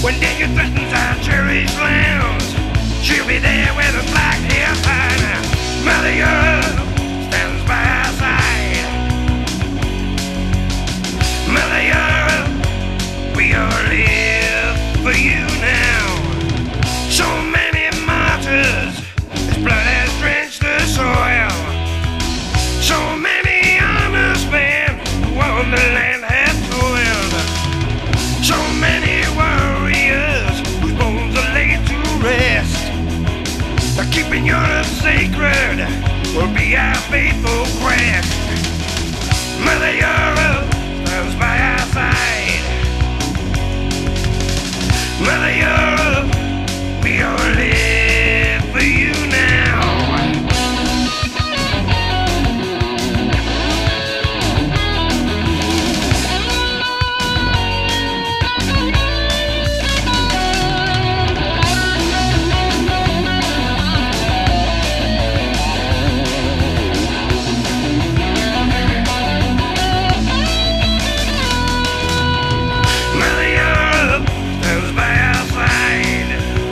When danger threatens our cherished lands, she'll be there with a black hair fire. Mother Europe stands by our side. Mother Europe, we all live for you now. So many martyrs, his blood has drenched the soil. So many honest men who on the land have toiled. So many warriors whose bones are laid to rest. Now keeping Europe sacred will be our faithful quest. Mother Europe stands by our side. Mother Europe, we all live for you now. Mother Europe stands by our side.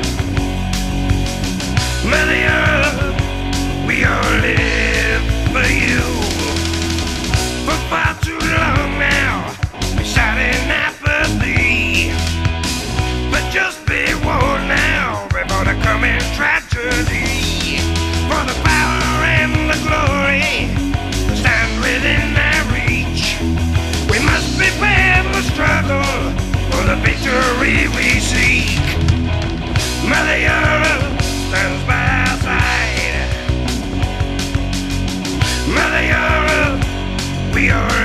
Mother Europe, we all live for you. For far too long now, we sat in apathy. But just be warned now before the coming tragedy. For the power and the glory stand within our reach. We must prepare for struggle for the victory we seek. Mother Europe stands by our side. Mother Europe, we are